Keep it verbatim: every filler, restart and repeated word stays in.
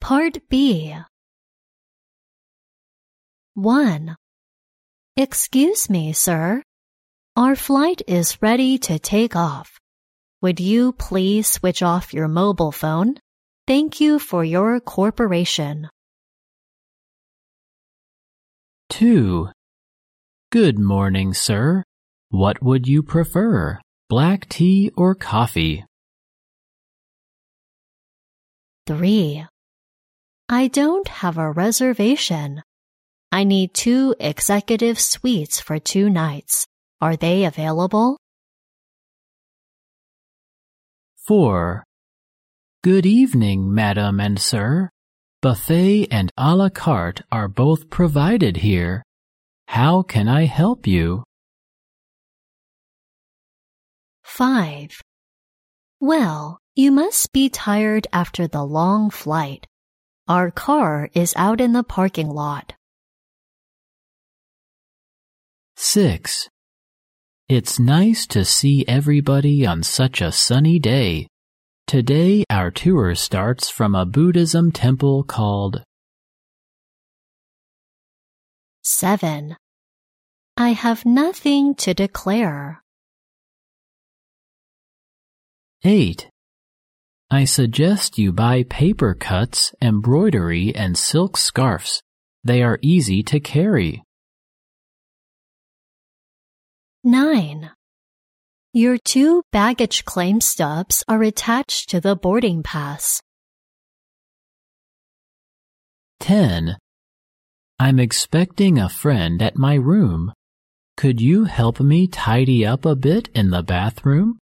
Part B. one. Excuse me, sir. Our flight is ready to take off. Would you please switch off your mobile phone? Thank you for your cooperation. two. Good morning, sir. What would you prefer, black tea or coffee? three. I don't have a reservation. I need two executive suites for two nights. Are they available? four. Good evening, madam and sir. Buffet and a la carte are both provided here. How can I help you? five. Well, you must be tired after the long flight. Our car is out in the parking lot. six. It's nice to see everybody on such a sunny day. Today our tour starts from a Buddhism temple called... seven. I have nothing to declare. eight. I suggest you buy paper cuts, embroidery, and silk scarfs. They are easy to carry. nine. Your two baggage claim stubs are attached to the boarding pass. ten. I'm expecting a friend at my room. Could you help me tidy up a bit in the bathroom?